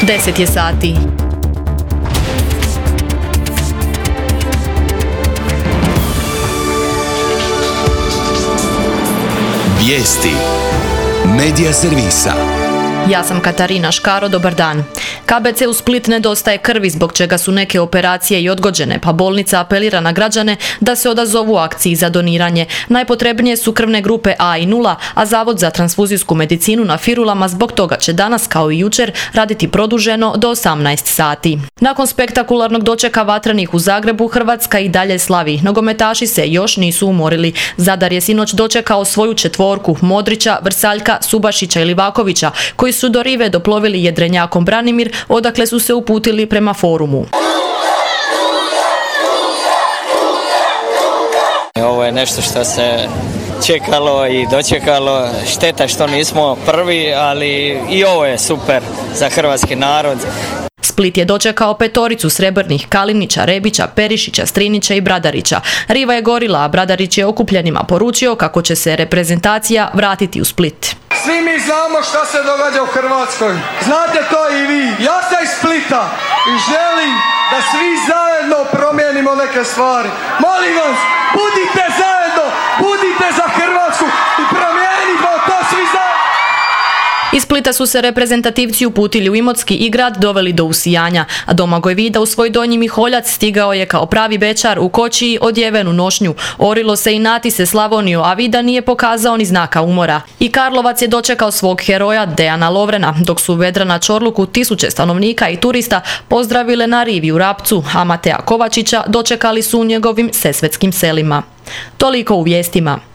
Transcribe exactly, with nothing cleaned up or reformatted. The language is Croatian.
deset je sati. Vijesti Medija servisa. Ja sam Katarina Škaro, dobar dan. K B C u Split nedostaje krvi, zbog čega su neke operacije i odgođene, pa bolnica apelira na građane da se odazovu akciji za doniranje. Najpotrebnije su krvne grupe A i nula, a Zavod za transfuzijsku medicinu na Firulama zbog toga će danas, kao i jučer, raditi produženo do osamnaest sati. Nakon spektakularnog dočeka vatrenih u Zagrebu, Hrvatska i dalje slavi. Nogometaši se još nisu umorili. Zadar je sinoć dočekao svoju četvorku Modrića, Vrsaljka, Subašića i Livakovića, koji su do rive doplovili jedrenjakom Branimir, odakle su se uputili prema forumu. Ovo je nešto što se čekalo i dočekalo. Šteta što nismo prvi, ali i ovo je super za hrvatski narod. Split je dočekao petoricu srebrnih Kalinića, Rebića, Perišića, Strinića i Bradarića. Riva je gorila, a Bradarić je okupljenima poručio kako će se reprezentacija vratiti u Split. Svi mi znamo šta se događa u Hrvatskoj. Znate to i vi. Ja sam iz Splita i želim da svi zajedno promijenimo neke stvari. Molim vas, budite zajedno, budite za Hrvatsku i promijenimo to svi zajedno. Iz Splita su se reprezentativci uputili u Imotski i grad doveli do usijanja, a Domagoj Vida u svoj Donji Miholjac stigao je kao pravi bečar u kočiji odjevenu nošnju. Orilo se i nati se Slavoniju, a Vida nije pokazao ni znaka umora. I Karlovac je dočekao svog heroja Dejana Lovrena, dok su vedra na Čorluku tisuće stanovnika i turista pozdravile na rivi u Rapcu, a Matea Kovačića dočekali su u njegovim sesvetskim selima. Toliko u vijestima.